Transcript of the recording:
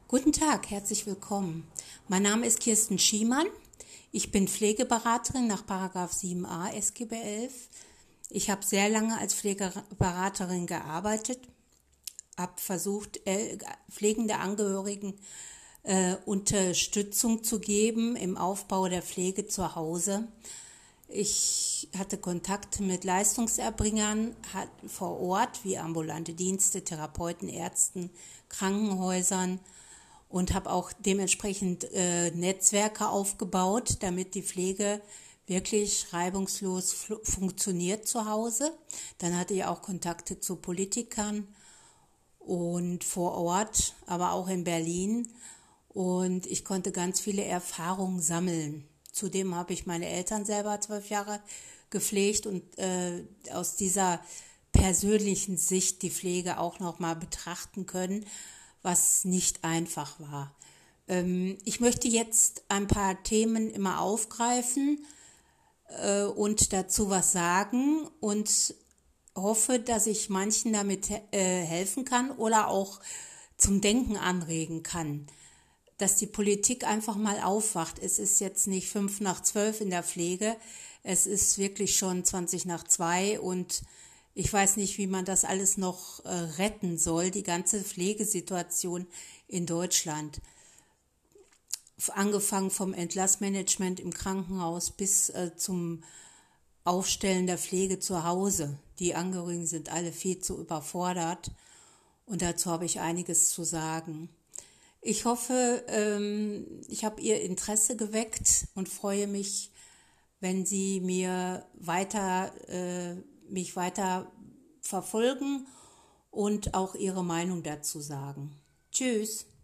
Guten Tag, herzlich willkommen. Mein Name ist Kirsten Schiemann. Ich bin Pflegeberaterin nach § 7a SGB 11. Ich habe sehr lange als Pflegeberaterin gearbeitet, habe versucht, pflegende Angehörigen Unterstützung zu geben im Aufbau der Pflege zu Hause. Ich hatte Kontakt mit Leistungserbringern vor Ort, wie ambulante Dienste, Therapeuten, Ärzten, Krankenhäusern und habe auch dementsprechend Netzwerke aufgebaut, damit die Pflege wirklich reibungslos funktioniert zu Hause. Dann hatte ich auch Kontakte zu Politikern und vor Ort, aber auch in Berlin. Und ich konnte ganz viele Erfahrungen sammeln. Zudem habe ich meine Eltern selber 12 Jahre gepflegt und aus dieser persönlichen Sicht die Pflege auch nochmal betrachten können, was nicht einfach war. Ich möchte jetzt ein paar Themen immer aufgreifen und dazu was sagen und hoffe, dass ich manchen damit helfen kann oder auch zum Denken anregen kann. Dass die Politik einfach mal aufwacht. Es ist jetzt nicht 11:55 in der Pflege, es ist wirklich schon 20:02 und ich weiß nicht, wie man das alles noch retten soll, die ganze Pflegesituation in Deutschland. Angefangen vom Entlassmanagement im Krankenhaus bis zum Aufstellen der Pflege zu Hause. Die Angehörigen sind alle viel zu überfordert und dazu habe ich einiges zu sagen. Ich hoffe, ich habe Ihr Interesse geweckt und freue mich, wenn Sie mich weiter verfolgen und auch Ihre Meinung dazu sagen. Tschüss.